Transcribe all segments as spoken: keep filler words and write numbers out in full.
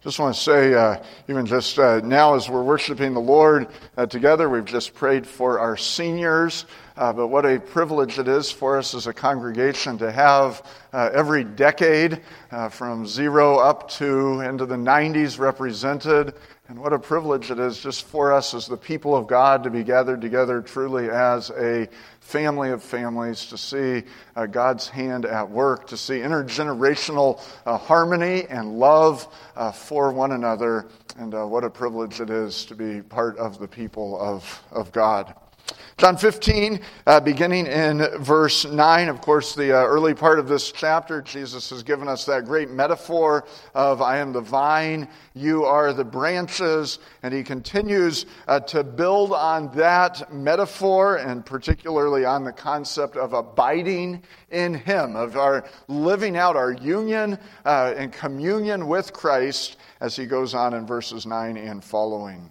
Just want to say, uh, even just uh, now as we're worshiping the Lord uh, together, we've just prayed for our seniors, uh, but what a privilege it is for us as a congregation to have uh, every decade uh, from zero up to into the nineties represented. And what a privilege it is just for us as the people of God to be gathered together truly as a family of families, to see uh, God's hand at work, to see intergenerational uh, harmony and love uh, for one another. And uh, what a privilege it is to be part of the people of, of God. John fifteen, uh, beginning in verse nine, of course, the uh, early part of this chapter, Jesus has given us that great metaphor of I am the vine, you are the branches, and he continues uh, to build on that metaphor, and particularly on the concept of abiding in him, of our living out our union uh, and communion with Christ, as he goes on in verses nine and following.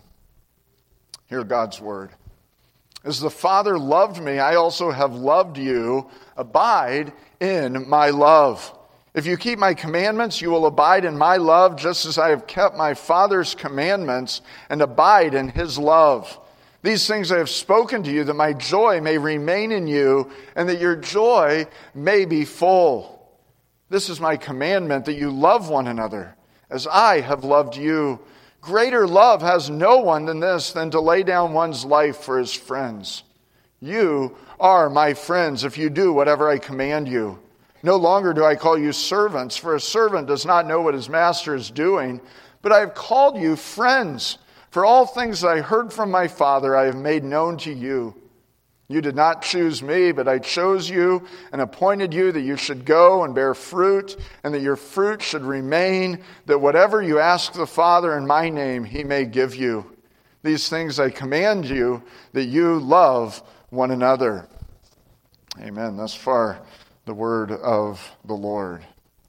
Hear God's word. As the Father loved me, I also have loved you. Abide in my love. If you keep my commandments, you will abide in my love, just as I have kept my Father's commandments and abide in his love. These things I have spoken to you, that my joy may remain in you, and that your joy may be full. This is my commandment, that you love one another, as I have loved you. Greater love has no one than this, than to lay down one's life for his friends. You are my friends if you do whatever I command you. No longer do I call you servants, for a servant does not know what his master is doing, but I have called you friends. For all things that I heard from my Father I have made known to you. You did not choose me, but I chose you and appointed you that you should go and bear fruit, and that your fruit should remain, that whatever you ask the Father in my name, he may give you. These things I command you, that you love one another. Amen. Thus far, the word of the Lord.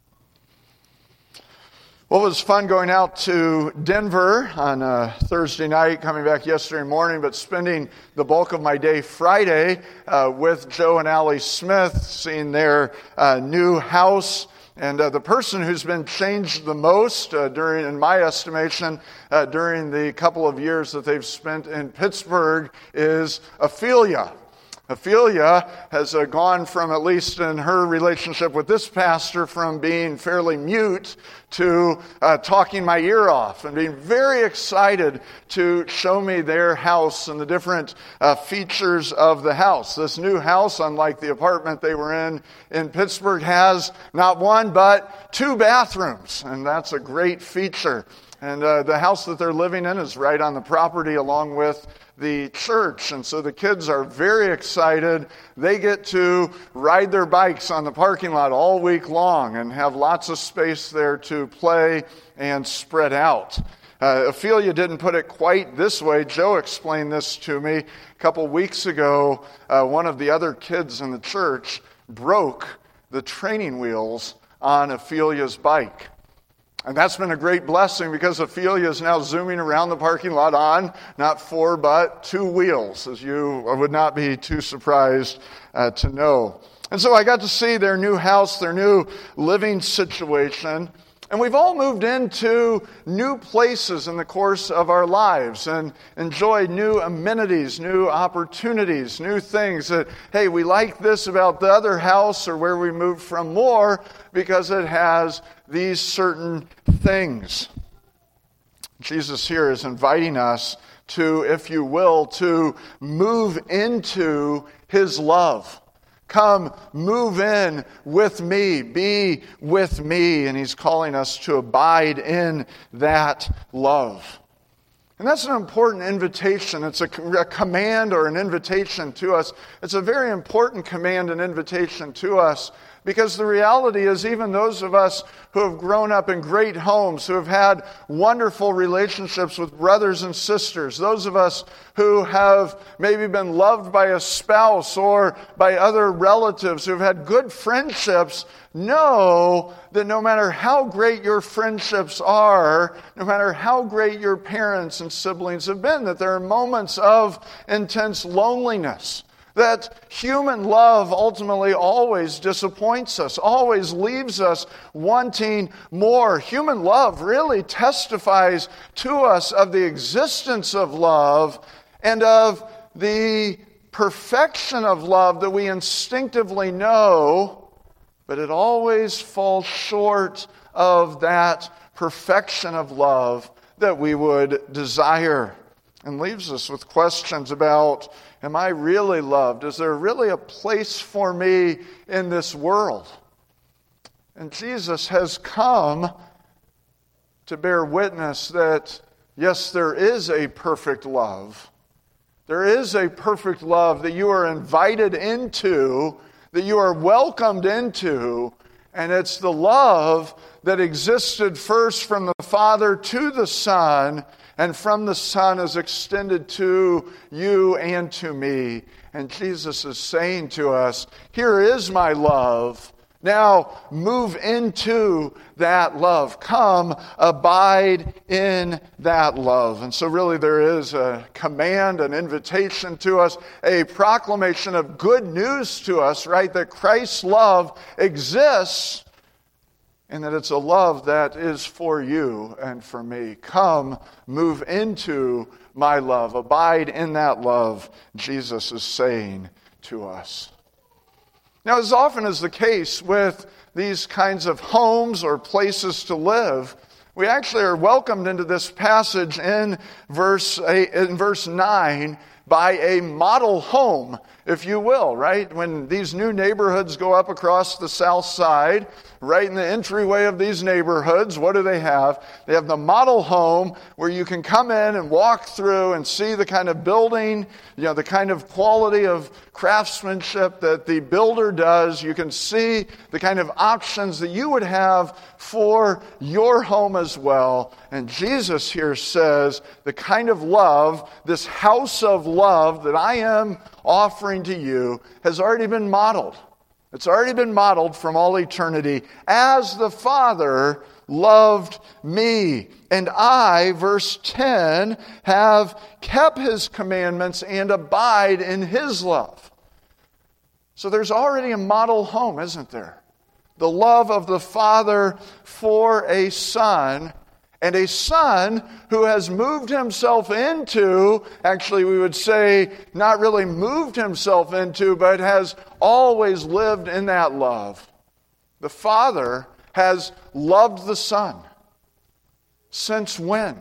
Well, it was fun going out to Denver on a Thursday night, coming back yesterday morning, but spending the bulk of my day Friday uh, with Joe and Allie Smith, seeing their uh, new house. And uh, the person who's been changed the most uh, during, in my estimation, uh, during the couple of years that they've spent in Pittsburgh is Ophelia. Ophelia has uh, gone from, at least in her relationship with this pastor, from being fairly mute to uh, talking my ear off and being very excited to show me their house and the different uh, features of the house. This new house, unlike the apartment they were in in Pittsburgh, has not one but two bathrooms, and that's a great feature. And uh, the house that they're living in is right on the property along with the church. And so the kids are very excited. They get to ride their bikes on the parking lot all week long and have lots of space there to play and spread out. Uh, Ophelia didn't put it quite this way. Joe explained this to me a couple weeks ago. Uh, one of the other kids in the church broke the training wheels on Ophelia's bike. And that's been a great blessing, because Ophelia is now zooming around the parking lot on not four but two wheels, as you would not be too surprised uh, to know. And so I got to see their new house, their new living situation. And we've all moved into new places in the course of our lives and enjoyed new amenities, new opportunities, new things that, hey, we like this about the other house or where we moved from more because it has these certain things. Jesus here is inviting us to, if you will, to move into his love. Come, move in with me, be with me. And he's calling us to abide in that love. And that's an important invitation. It's a, a command or an invitation to us. It's a very important command and invitation to us, because the reality is, even those of us who have grown up in great homes, who have had wonderful relationships with brothers and sisters, those of us who have maybe been loved by a spouse or by other relatives, who have had good friendships, know that no matter how great your friendships are, no matter how great your parents and siblings have been, that there are moments of intense loneliness. That human love ultimately always disappoints us, always leaves us wanting more. Human love really testifies to us of the existence of love and of the perfection of love that we instinctively know, but it always falls short of that perfection of love that we would desire, and leaves us with questions about, am I really loved? Is there really a place for me in this world? And Jesus has come to bear witness that, yes, there is a perfect love. There is a perfect love that you are invited into, that you are welcomed into, and it's the love that existed first from the Father to the Son, and from the Son is extended to you and to me. And Jesus is saying to us, here is my love. Now move into that love. Come, abide in that love. And so really there is a command, an invitation to us, a proclamation of good news to us, right? That Christ's love exists, and that it's a love that is for you and for me. Come, move into my love. Abide in that love, Jesus is saying to us. Now, as often is the case with these kinds of homes or places to live, we actually are welcomed into this passage in verse eight, in verse nine by a model home, if you will, right? When these new neighborhoods go up across the south side, right in the entryway of these neighborhoods, what do they have? They have the model home where you can come in and walk through and see the kind of building, you know, the kind of quality of craftsmanship that the builder does. You can see the kind of options that you would have for your home as well. And Jesus here says the kind of love, this house of love that I am offering to you has already been modeled. It's already been modeled from all eternity as the Father loved me. And I, verse ten, have kept His commandments and abide in His love. So there's already a model home, isn't there? The love of the Father for a Son, and a Son who has moved Himself into, actually we would say not really moved Himself into, but has always lived in that love. The Father has loved the Son. Since when?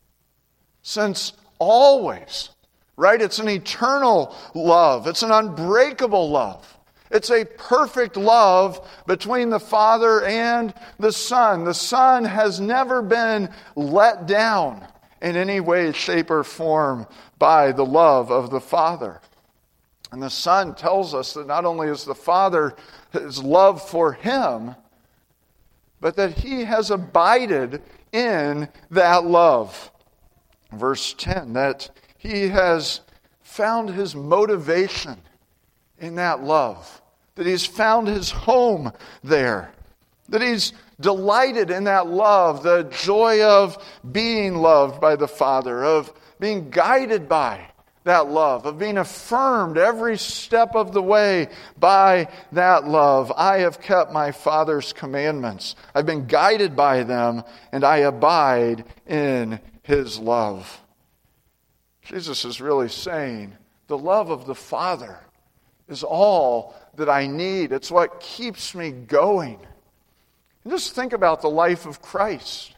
Since always. Right? It's an eternal love. It's an unbreakable love. It's a perfect love between the Father and the Son. The Son has never been let down in any way, shape, or form by the love of the Father. And the Son tells us that not only is the Father His love for Him, but that He has abided in that love. Verse ten, that He has found His motivation in that love, that He's found His home there, that He's delighted in that love, the joy of being loved by the Father, of being guided by that love, of being affirmed every step of the way by that love. I have kept my Father's commandments. I've been guided by them, and I abide in His love. Jesus is really saying, the love of the Father is all that I need. It's what keeps me going. And just think about the life of Christ.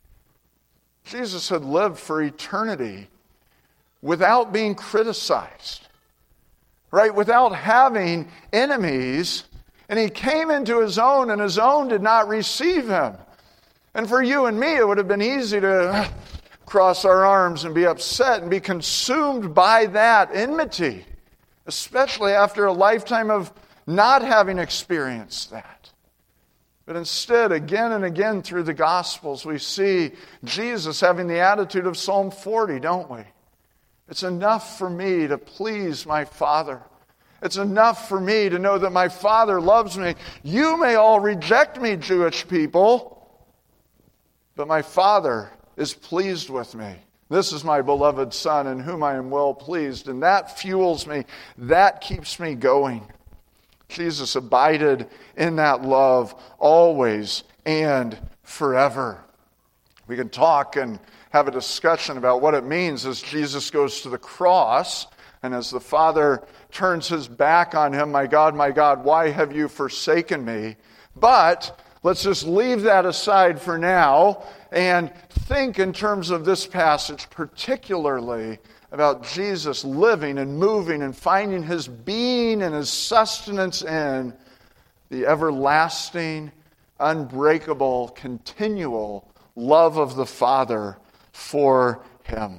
Jesus had lived for eternity without being criticized, right? Without having enemies. And He came into His own, and His own did not receive Him. And for you and me, it would have been easy to cross our arms and be upset and be consumed by that enmity, especially after a lifetime of not having experienced that. But instead, again and again through the Gospels, we see Jesus having the attitude of Psalm forty, don't we? It's enough for me to please my Father. It's enough for me to know that my Father loves me. You may all reject me, Jewish people, but my Father is pleased with me. This is my beloved Son in whom I am well pleased. And that fuels me. That keeps me going. Jesus abided in that love always and forever. We can talk and have a discussion about what it means as Jesus goes to the cross and as the Father turns his back on him. My God, my God, why have you forsaken me? But let's just leave that aside for now and think in terms of this passage, particularly about Jesus living and moving and finding his being and his sustenance in the everlasting, unbreakable, continual love of the Father for him.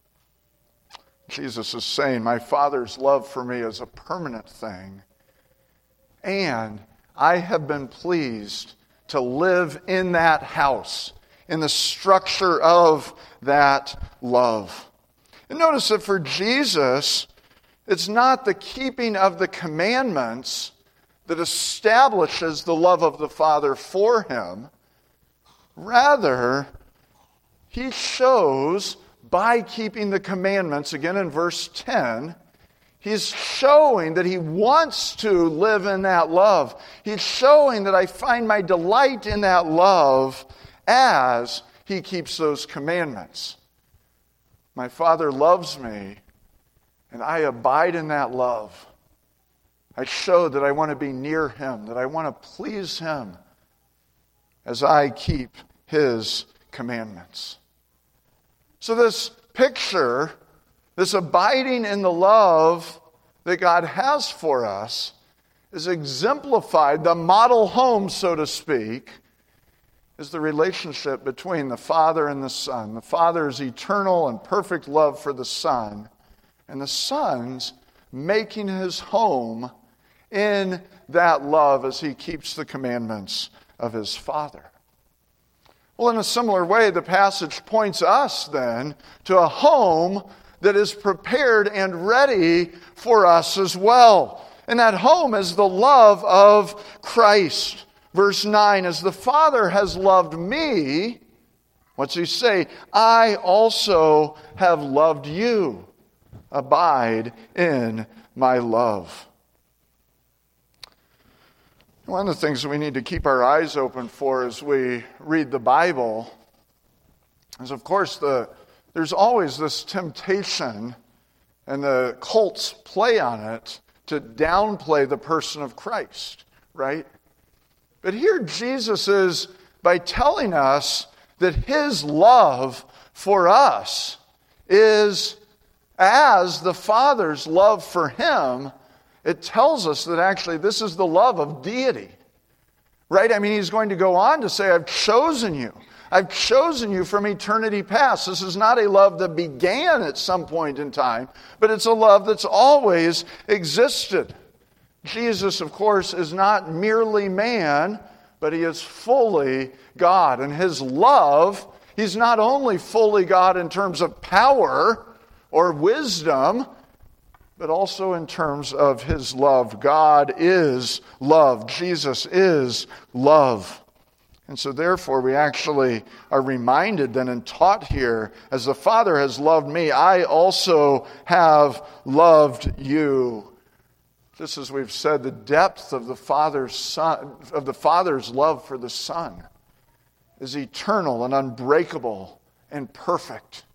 Jesus is saying, my Father's love for me is a permanent thing, and I have been pleased to live in that house, in the structure of that love. And notice that for Jesus, it's not the keeping of the commandments that establishes the love of the Father for him. Rather, he shows by keeping the commandments, again in verse ten, he's showing that he wants to live in that love. He's showing that I find my delight in that love as he keeps those commandments. My Father loves me, and I abide in that love. I show that I want to be near him, that I want to please him as I keep his commandments. So this picture, this abiding in the love that God has for us, is exemplified, the model home, so to speak, is the relationship between the Father and the Son. The Father's eternal and perfect love for the Son, and the Son's making his home in that love as he keeps the commandments of his Father. Well, in a similar way, the passage points us then to a home that is prepared and ready for us as well. And that home is the love of Christ. Verse nine, as the Father has loved me, what's he say? I also have loved you. Abide in my love. One of the things that we need to keep our eyes open for as we read the Bible is, of course, the there's always this temptation, and the cults play on it, to downplay the person of Christ, right? But here Jesus is, by telling us that his love for us is as the Father's love for him. It tells us that actually this is the love of deity, right? I mean, he's going to go on to say, I've chosen you. I've chosen you from eternity past. This is not a love that began at some point in time, but it's a love that's always existed. Jesus, of course, is not merely man, but he is fully God. And his love, he's not only fully God in terms of power or wisdom, but also in terms of his love. God is love. Jesus is love. And so therefore we actually are reminded then and taught here, as the Father has loved me, I also have loved you. Just as we've said, the depth of the Father's Son, of the Father's love for the Son is eternal and unbreakable and perfect.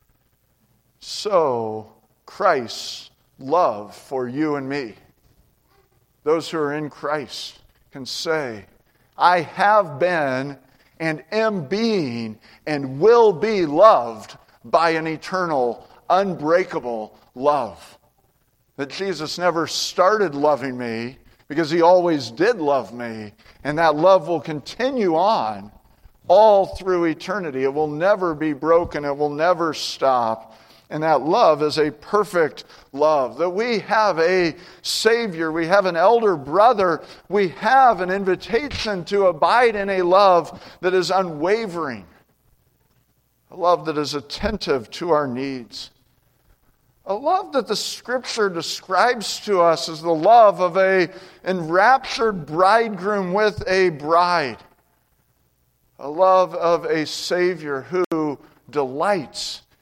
So Christ's love for you and me, those who are in Christ, can say, I have been and am being and will be loved by an eternal, unbreakable love. That Jesus never started loving me because he always did love me, and that love will continue on all through eternity. It will never be broken. It will never stop. And that love is a perfect love. That we have a Savior, we have an elder brother, we have an invitation to abide in a love that is unwavering. A love that is attentive to our needs. A love that the Scripture describes to us as the love of an enraptured bridegroom with a bride. A love of a Savior who delights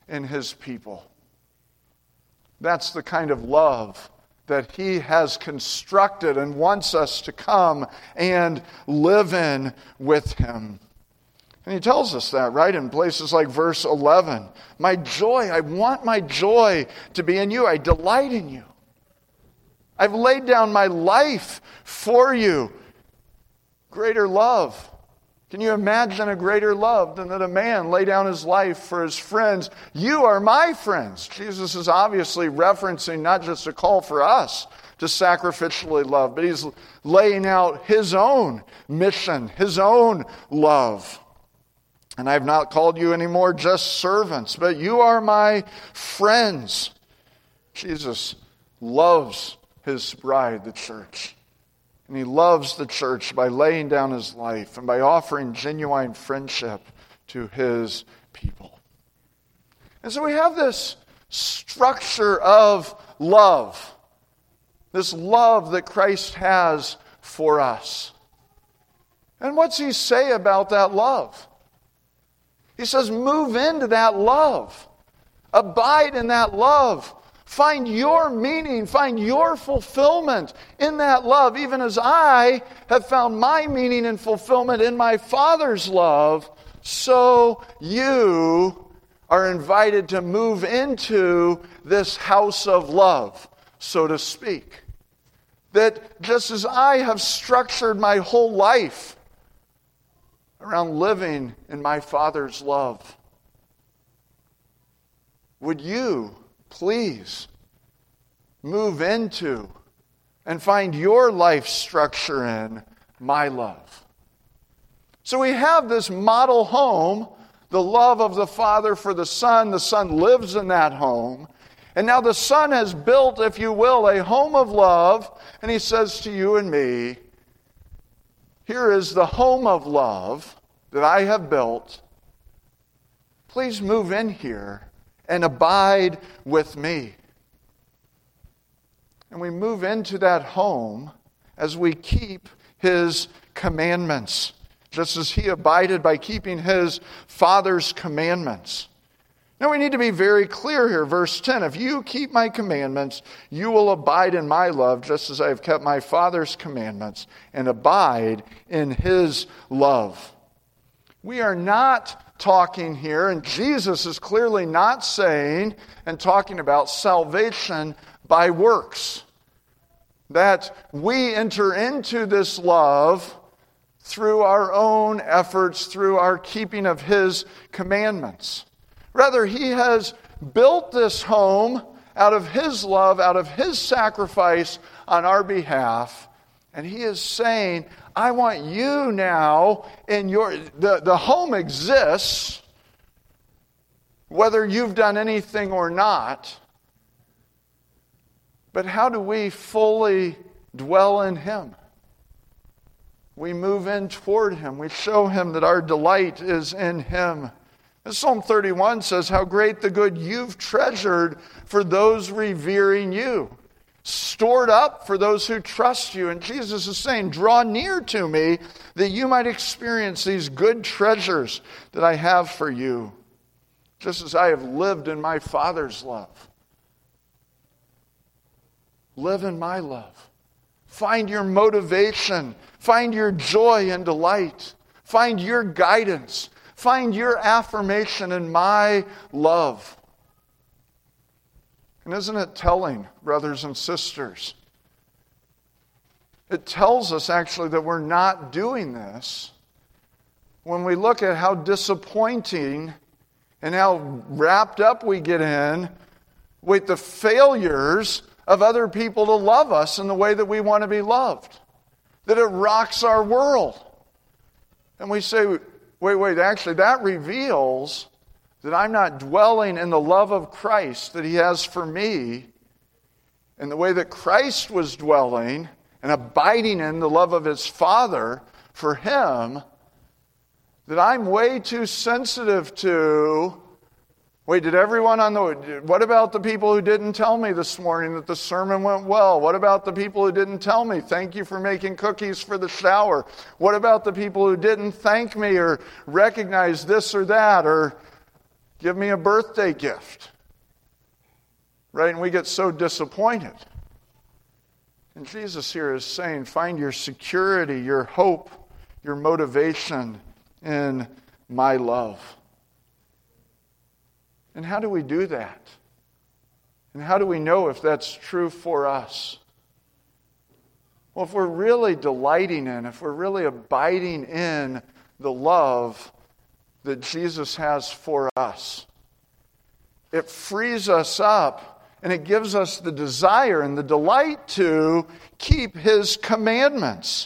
in his people. That's the kind of love that he has constructed and wants us to come and live in with him. And he tells us that, right, in places like verse eleven. My joy, I want my joy to be in you. I delight in you. I've laid down my life for you. Greater love. Can you imagine a greater love than that a man lay down his life for his friends? You are my friends. Jesus is obviously referencing not just a call for us to sacrificially love, but he's laying out his own mission, his own love. And I've not called you anymore just servants, but you are my friends. Jesus loves his bride, the church. And he loves the church by laying down his life and by offering genuine friendship to his people. And so we have this structure of love. This love that Christ has for us. And what's he say about that love? He says, move into that love. Abide in that love. Find your meaning, find your fulfillment in that love, even as I have found my meaning and fulfillment in my Father's love, so you are invited to move into this house of love, so to speak. That just as I have structured my whole life around living in my Father's love, would you please move into and find your life structure in my love? So we have this model home, the love of the Father for the Son. The Son lives in that home. And now the Son has built, if you will, a home of love. And he says to you and me, here is the home of love that I have built. Please move in here and abide with me. And we move into that home as we keep his commandments, just as he abided by keeping his Father's commandments. Now we need to be very clear here. Verse ten, if you keep my commandments, you will abide in my love, just as I have kept my Father's commandments and abide in his love. We are not talking here, and Jesus is clearly not saying and talking about salvation by works. That we enter into this love through our own efforts, through our keeping of his commandments. Rather, he has built this home out of his love, out of his sacrifice on our behalf. And he is saying, I want you now in your... The, the home exists, whether you've done anything or not. But how do we fully dwell in him? We move in toward him. We show him that our delight is in him. As Psalm thirty-one says, how great the good you've treasured for those revering you. Stored up for those who trust you. And Jesus is saying, draw near to me that you might experience these good treasures that I have for you, just as I have lived in my Father's love. Live in my love. Find your motivation. Find your joy and delight. Find your guidance. Find your affirmation in my love. And isn't it telling, brothers and sisters? It tells us actually that we're not doing this when we look at how disappointing and how wrapped up we get in with the failures of other people to love us in the way that we want to be loved. That it rocks our world. And we say, wait, wait, actually that reveals that I'm not dwelling in the love of Christ that he has for me in the way that Christ was dwelling and abiding in the love of his Father for him, that I'm way too sensitive to, wait, did everyone on the, what about the people who didn't tell me this morning that the sermon went well? What about the people who didn't tell me, thank you for making cookies for the shower? What about the people who didn't thank me or recognize this or that? Or Give me a birthday gift. Right? And we get so disappointed. And Jesus here is saying, find your security, your hope, your motivation in my love. And how do we do that? And how do we know if that's true for us? Well, if we're really delighting in, if we're really abiding in the love that Jesus has for us, it frees us up and it gives us the desire and the delight to keep His commandments.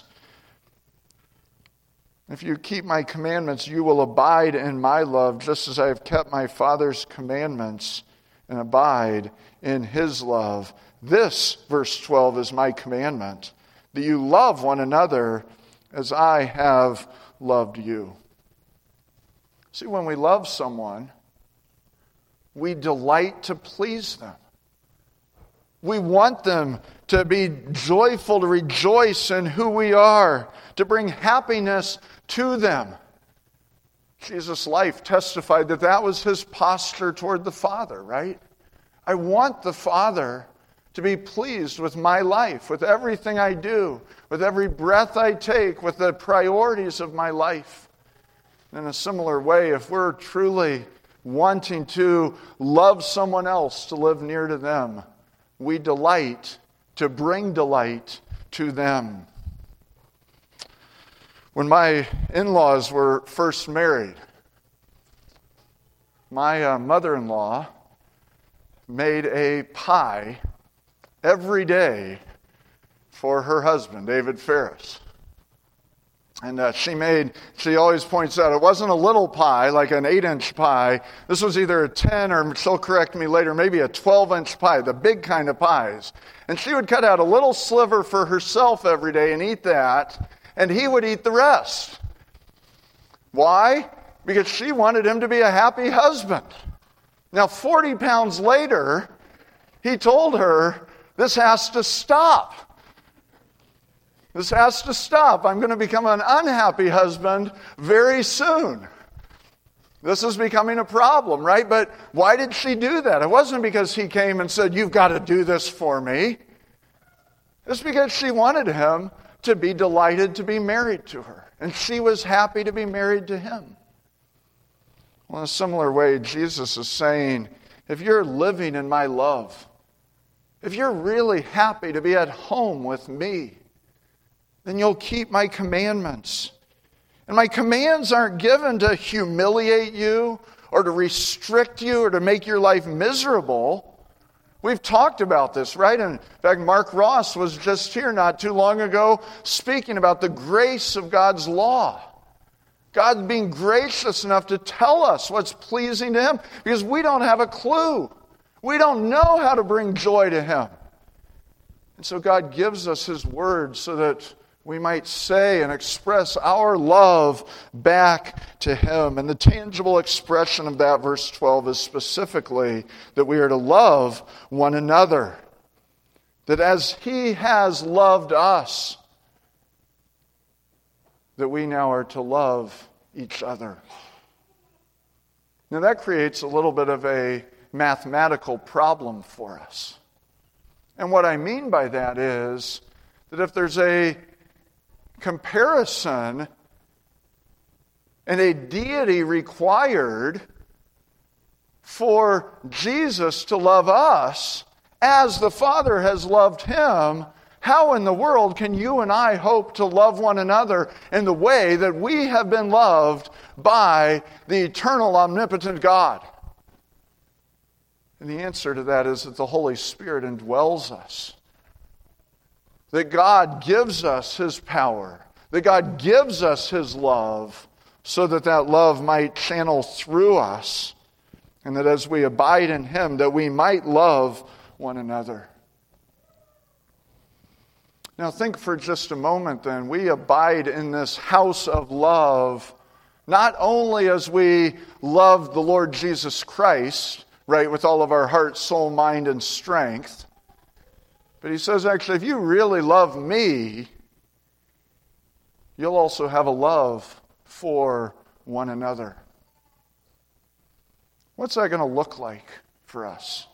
If you keep my commandments, you will abide in my love, just as I have kept my Father's commandments and abide in His love. This, verse twelve, is my commandment, that you love one another as I have loved you. See, when we love someone, we delight to please them. We want them to be joyful, to rejoice in who we are, to bring happiness to them. Jesus' life testified that that was His posture toward the Father, right? I want the Father to be pleased with my life, with everything I do, with every breath I take, with the priorities of my life. In a similar way, if we're truly wanting to love someone else, to live near to them, we delight to bring delight to them. When my in-laws were first married, my uh, mother-in-law made a pie every day for her husband, David Ferris. And uh, she made, she always points out, it wasn't a little pie, like an eight-inch pie. This was either a ten, or she'll correct me later, maybe a twelve-inch pie, the big kind of pies. And she would cut out a little sliver for herself every day and eat that, and he would eat the rest. Why? Because she wanted him to be a happy husband. Now, forty pounds later, he told her, this has to stop. This has to stop. I'm going to become an unhappy husband very soon. This is becoming a problem, right? But why did she do that? It wasn't because he came and said, you've got to do this for me. It's because she wanted him to be delighted to be married to her. And she was happy to be married to him. Well, in a similar way, Jesus is saying, if you're living in my love, if you're really happy to be at home with me, then you'll keep my commandments. And my commands aren't given to humiliate you or to restrict you or to make your life miserable. We've talked about this, right? In fact, Mark Ross was just here not too long ago speaking about the grace of God's law. God being gracious enough to tell us what's pleasing to Him because we don't have a clue. We don't know how to bring joy to Him. And so God gives us His word so that we might say and express our love back to Him. And the tangible expression of that, verse twelve, is specifically that we are to love one another. That as He has loved us, that we now are to love each other. Now that creates a little bit of a mathematical problem for us. And what I mean by that is that if there's a comparison and a deity required for Jesus to love us as the Father has loved Him, how in the world can you and I hope to love one another in the way that we have been loved by the eternal, omnipotent God? And the answer to that is that the Holy Spirit indwells us. That God gives us His power. That God gives us His love so that that love might channel through us. And that as we abide in Him, that we might love one another. Now think for just a moment then. We abide in this house of love not only as we love the Lord Jesus Christ, right, with all of our heart, soul, mind, and strength. But He says, actually, if you really love me, you'll also have a love for one another. What's that going to look like for us?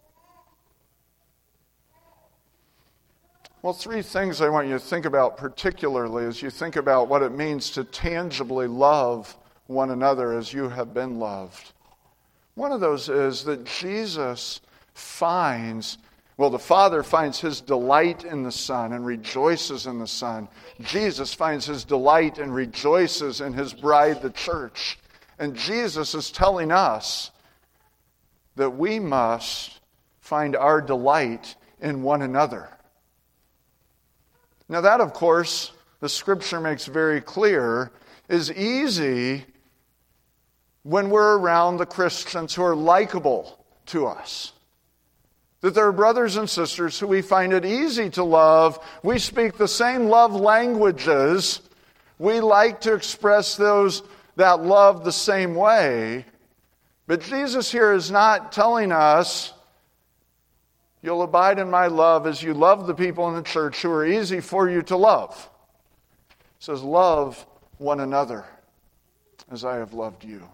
Well, three things I want you to think about particularly as you think about what it means to tangibly love one another as you have been loved. One of those is that Jesus finds, well, the Father finds his delight in the Son and rejoices in the Son. Jesus finds his delight and rejoices in his bride, the church. And Jesus is telling us that we must find our delight in one another. Now that, of course, the Scripture makes very clear, is easy when we're around the Christians who are likable to us. That there are brothers and sisters who we find it easy to love. We speak the same love languages. We like to express those that love the same way. But Jesus here is not telling us, you'll abide in my love as you love the people in the church who are easy for you to love. He says, love one another as I have loved you.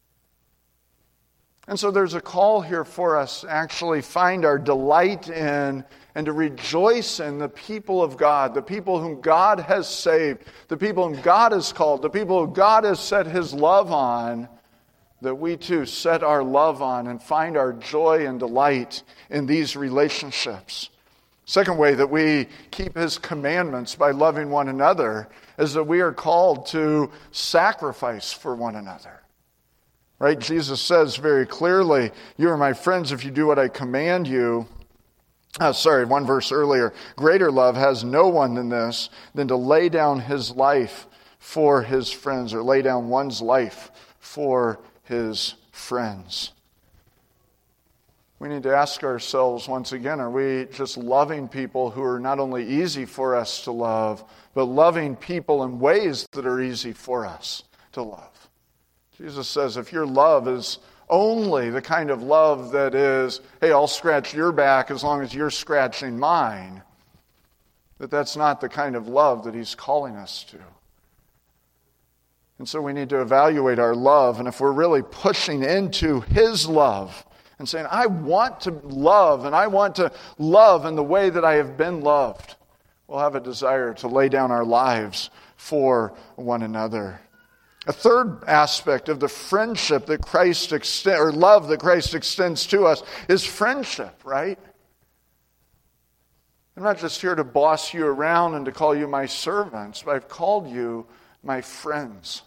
And so there's a call here for us to actually find our delight in and to rejoice in the people of God, the people whom God has saved, the people whom God has called, the people who God has set his love on, that we too set our love on and find our joy and delight in these relationships. Second way that we keep his commandments by loving one another is that we are called to sacrifice for one another. Right? Jesus says very clearly, you are my friends if you do what I command you. Oh, sorry, one verse earlier. Greater love has no one than this, than to lay down his life for his friends, or lay down one's life for his friends. We need to ask ourselves once again, are we just loving people who are not only easy for us to love, but loving people in ways that are easy for us to love? Jesus says if your love is only the kind of love that is, hey, I'll scratch your back as long as you're scratching mine, that that's not the kind of love that he's calling us to. And so we need to evaluate our love, and if we're really pushing into his love and saying, I want to love, and I want to love in the way that I have been loved, we'll have a desire to lay down our lives for one another. A third aspect of the friendship that Christ extends, or love that Christ extends to us, is friendship, right? I'm not just here to boss you around and to call you my servants, but I've called you my friends.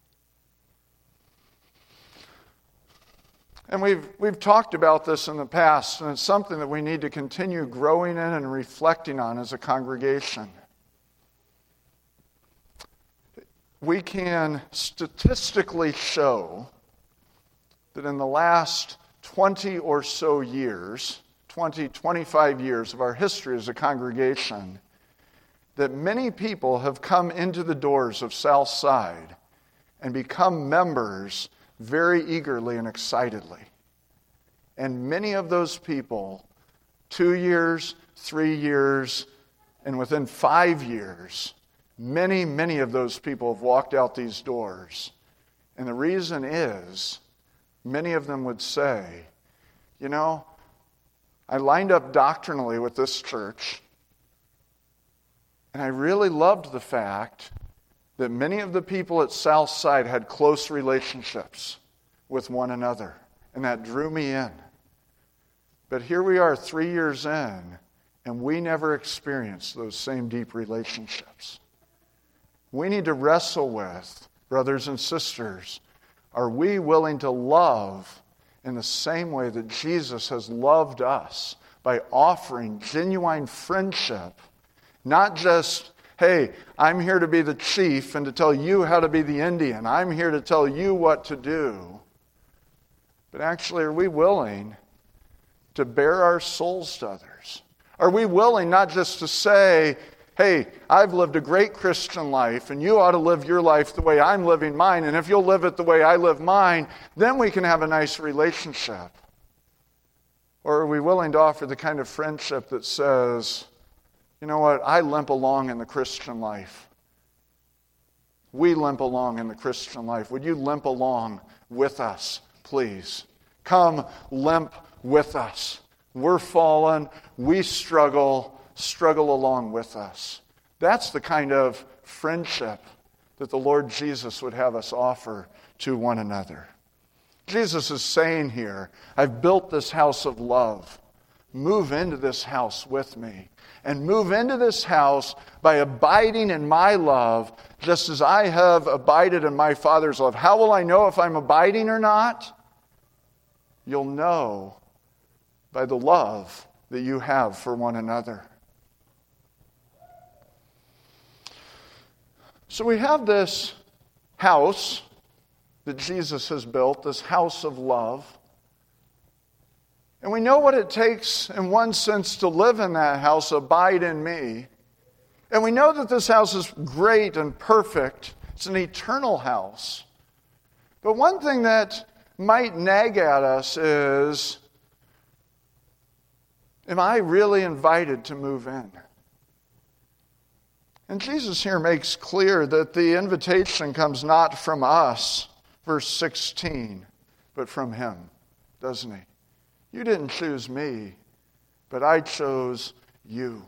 And we've we've talked about this in the past, and it's something that we need to continue growing in and reflecting on as a congregation. We can statistically show that in the last twenty or so years, twenty, twenty-five years of our history as a congregation, that many people have come into the doors of Southside and become members very eagerly and excitedly. And many of those people, two years, three years, and within five years, many, many of those people have walked out these doors. And the reason is, many of them would say, you know, I lined up doctrinally with this church, and I really loved the fact that many of the people at Southside had close relationships with one another, and that drew me in. But here we are three years in, and we never experienced those same deep relationships. We need to wrestle with, brothers and sisters, are we willing to love in the same way that Jesus has loved us by offering genuine friendship, not just, hey, I'm here to be the chief and to tell you how to be the Indian. I'm here to tell you what to do. But actually, are we willing to bare our souls to others? Are we willing not just to say, hey, I've lived a great Christian life, and you ought to live your life the way I'm living mine, and if you'll live it the way I live mine, then we can have a nice relationship? Or are we willing to offer the kind of friendship that says, you know what, I limp along in the Christian life. We limp along in the Christian life. Would you limp along with us, please? Come limp with us. We're fallen. We struggle. Struggle along with us. That's the kind of friendship that the Lord Jesus would have us offer to one another. Jesus is saying here, I've built this house of love. Move into this house with me. And move into this house by abiding in my love, just as I have abided in my Father's love. How will I know if I'm abiding or not? You'll know by the love that you have for one another. So we have this house that Jesus has built, this house of love. And we know what it takes, in one sense, to live in that house, abide in me. And we know that this house is great and perfect. It's an eternal house. But one thing that might nag at us is, am I really invited to move in? And Jesus here makes clear that the invitation comes not from us, verse sixteen, but from Him, doesn't He? You didn't choose me, but I chose you.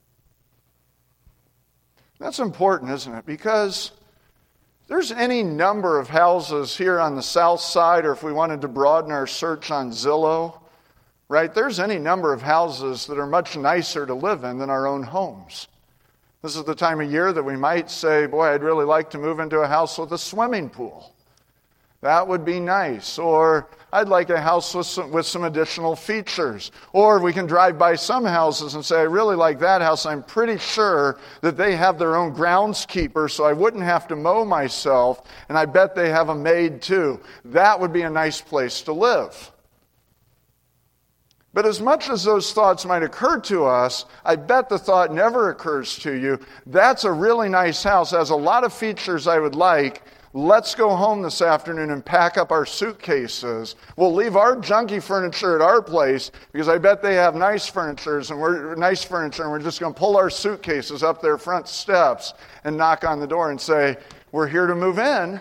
That's important, isn't it? Because there's any number of houses here on the south side, or if we wanted to broaden our search on Zillow, right? There's any number of houses that are much nicer to live in than our own homes. This is the time of year that we might say, boy, I'd really like to move into a house with a swimming pool. That would be nice. Or I'd like a house with some, with some additional features. Or we can drive by some houses and say, I really like that house. I'm pretty sure that they have their own groundskeeper, so I wouldn't have to mow myself. And I bet they have a maid too. That would be a nice place to live. But as much as those thoughts might occur to us, I bet the thought never occurs to you, that's a really nice house, has a lot of features I would like. Let's go home this afternoon and pack up our suitcases. We'll leave our junky furniture at our place because I bet they have nice furniture and we're nice furniture and we're just going to pull our suitcases up their front steps and knock on the door and say, we're here to move in.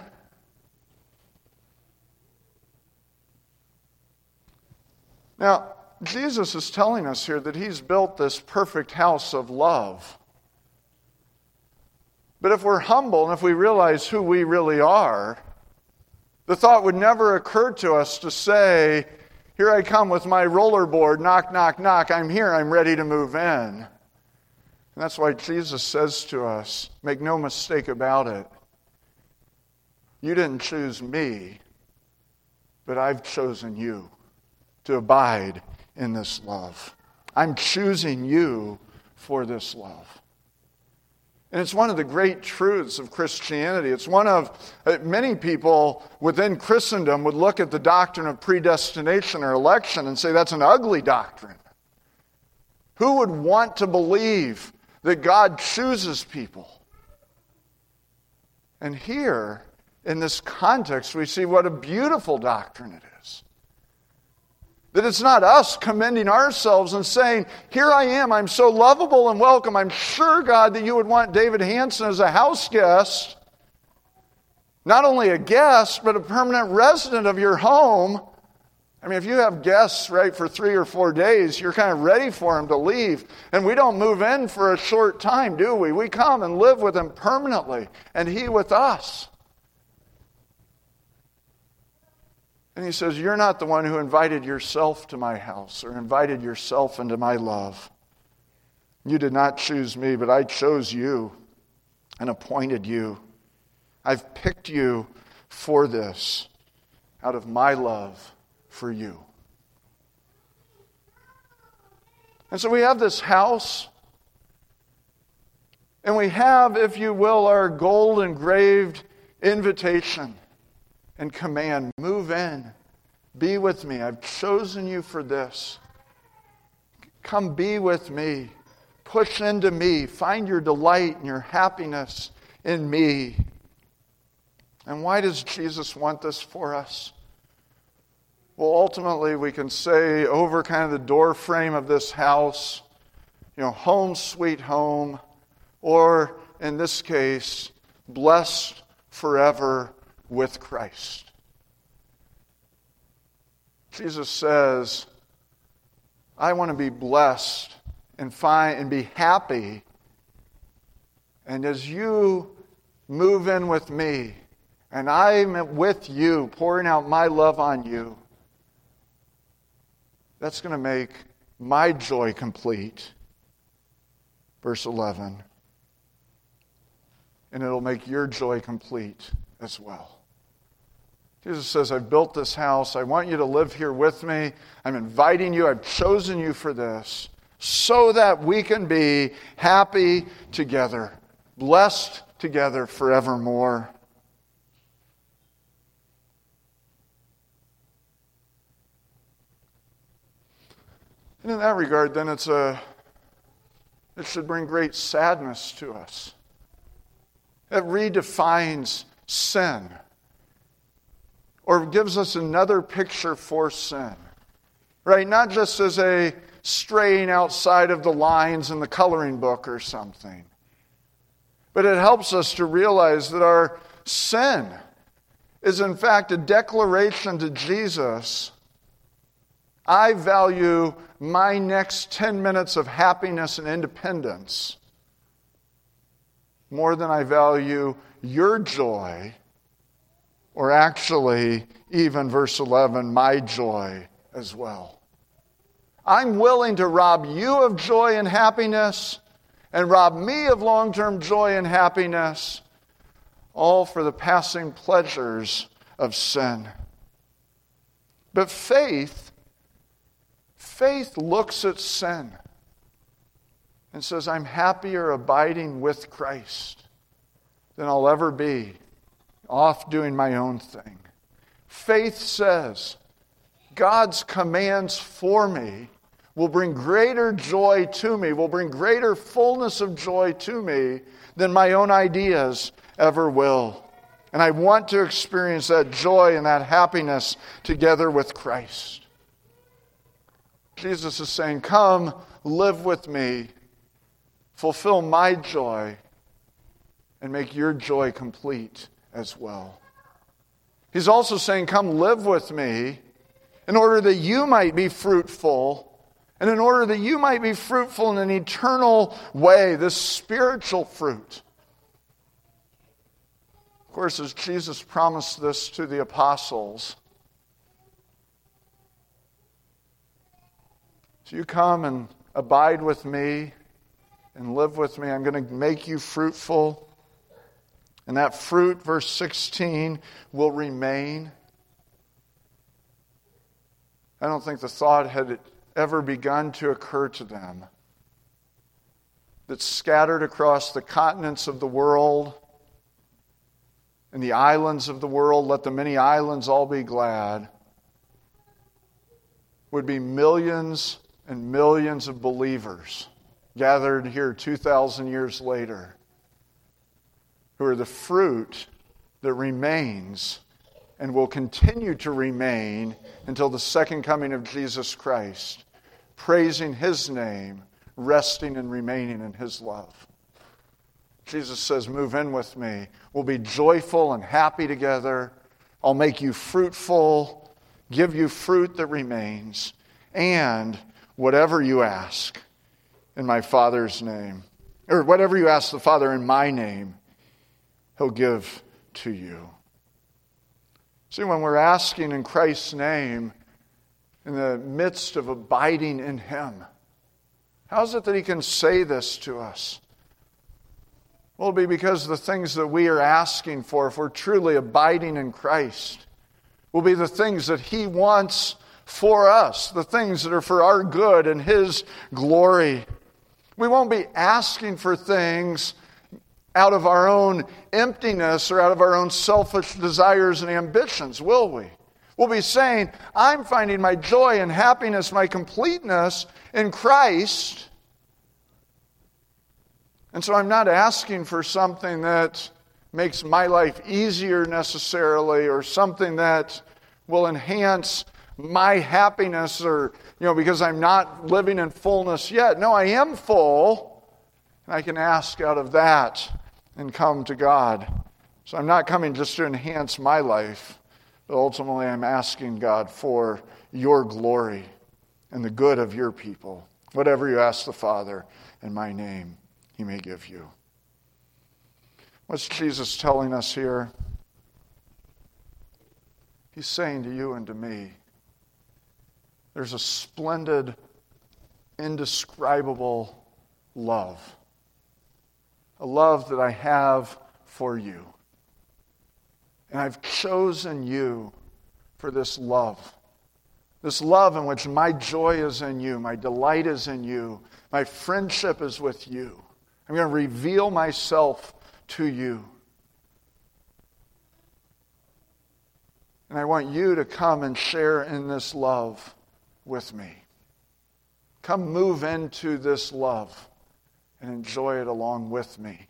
Now, Jesus is telling us here that He's built this perfect house of love. But if we're humble and if we realize who we really are, the thought would never occur to us to say, here I come with my rollerboard, knock, knock, knock, I'm here, I'm ready to move in. And that's why Jesus says to us, make no mistake about it, you didn't choose me, but I've chosen you to abide in this love. I'm choosing you for this love. And it's one of the great truths of Christianity. It's one of, uh, many people within Christendom would look at the doctrine of predestination or election and say that's an ugly doctrine. Who would want to believe that God chooses people? And here, in this context, we see what a beautiful doctrine it is. That it's not us commending ourselves and saying, here I am, I'm so lovable and welcome. I'm sure, God, that you would want David Hanson as a house guest. Not only a guest, but a permanent resident of your home. I mean, if you have guests, right, for three or four days, you're kind of ready for them to leave. And we don't move in for a short time, do we? We come and live with them permanently, and He with us. And He says, you're not the one who invited yourself to my house or invited yourself into my love. You did not choose me, but I chose you and appointed you. I've picked you for this out of my love for you. And so we have this house, and we have, if you will, our gold engraved invitation and command, move in, be with me. I've chosen you for this. Come be with me. Push into me. Find your delight and your happiness in me. And why does Jesus want this for us? Well, ultimately, we can say over kind of the door frame of this house, you know, home sweet home, or in this case, blessed forever with Christ. Jesus says, I want to be blessed and find and be happy. And as you move in with me, and I'm with you, pouring out my love on you, that's going to make my joy complete. Verse eleven. And it'll make your joy complete as well. Jesus says, I've built this house. I want you to live here with me. I'm inviting you. I've chosen you for this so that we can be happy together, blessed together forevermore. And in that regard, then, it's a it should bring great sadness to us. It redefines sin, or gives us another picture for sin. Right? Not just as a straying outside of the lines in the coloring book or something. But it helps us to realize that our sin is in fact a declaration to Jesus. I value my next ten minutes of happiness and independence more than I value your joy, or actually, even verse eleven, my joy as well. I'm willing to rob you of joy and happiness and rob me of long-term joy and happiness, all for the passing pleasures of sin. But faith, faith looks at sin and says, I'm happier abiding with Christ than I'll ever be off doing my own thing. Faith says, God's commands for me will bring greater joy to me, will bring greater fullness of joy to me than my own ideas ever will. And I want to experience that joy and that happiness together with Christ. Jesus is saying, come, live with me, fulfill my joy, and make your joy complete as well. He's also saying, come live with me in order that you might be fruitful, and in order that you might be fruitful in an eternal way, this spiritual fruit. Of course, as Jesus promised this to the apostles, so you come and abide with me and live with me. I'm going to make you fruitful. And that fruit, verse sixteen, will remain. I don't think the thought had ever begun to occur to them that scattered across the continents of the world and the islands of the world, let the many islands all be glad, would be millions and millions of believers gathered here two thousand years later, who are the fruit that remains and will continue to remain until the second coming of Jesus Christ, praising His name, resting and remaining in His love. Jesus says, move in with me. We'll be joyful and happy together. I'll make you fruitful, give you fruit that remains, and whatever you ask in my Father's name, or whatever you ask the Father in my name, He'll give to you. See, when we're asking in Christ's name, in the midst of abiding in Him, how is it that He can say this to us? Well, it'll be because the things that we are asking for, if we're truly abiding in Christ, will be the things that He wants for us, the things that are for our good and His glory. We won't be asking for things out of our own emptiness or out of our own selfish desires and ambitions, will we? We'll be saying, I'm finding my joy and happiness, my completeness in Christ. And so I'm not asking for something that makes my life easier necessarily, or something that will enhance my happiness, or, you know, because I'm not living in fullness yet. No, I am full, and I can ask out of that and come to God. So I'm not coming just to enhance my life, But ultimately, I'm asking, God, for your glory and the good of your people. Whatever you ask the Father in my name, he may give you. What's Jesus telling us here? He's saying to you and to me, there's a splendid, indescribable love. A love that I have for you. And I've chosen you for this love. This love in which my joy is in you, my delight is in you, my friendship is with you. I'm going to reveal myself to you. And I want you to come and share in this love with me. Come move into this love and enjoy it along with me.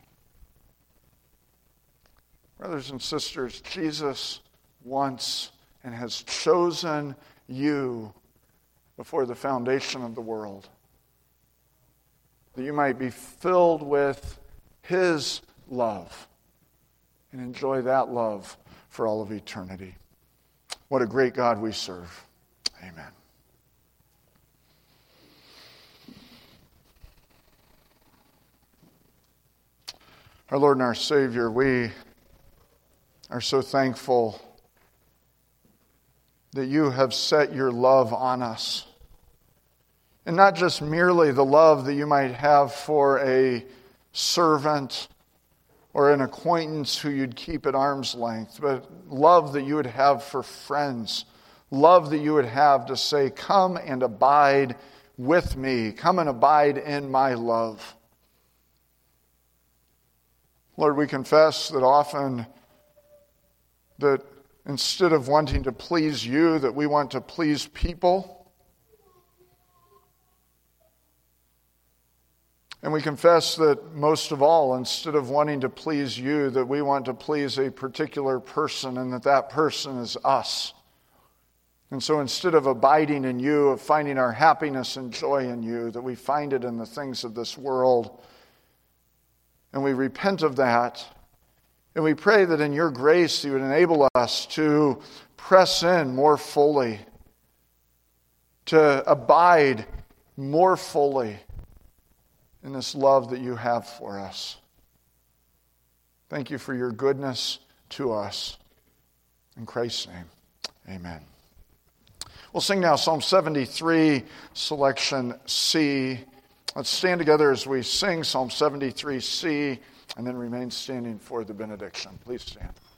Brothers and sisters, Jesus wants and has chosen you before the foundation of the world, that you might be filled with his love and enjoy that love for all of eternity. What a great God we serve. Amen. Our Lord and our Savior, we are so thankful that you have set your love on us. And not just merely the love that you might have for a servant or an acquaintance who you'd keep at arm's length, but love that you would have for friends. Love that you would have to say, come and abide with me. Come and abide in my love. Lord, we confess that often that instead of wanting to please you, that we want to please people. And we confess that most of all, instead of wanting to please you, that we want to please a particular person and that that person is us. And so instead of abiding in you, of finding our happiness and joy in you, that we find it in the things of this world. And we repent of that. And we pray that in your grace you would enable us to press in more fully, to abide more fully in this love that you have for us. Thank you for your goodness to us. In Christ's name, amen. We'll sing now Psalm seventy-three, selection C. Let's stand together as we sing Psalm seventy-three C and then remain standing for the benediction. Please stand.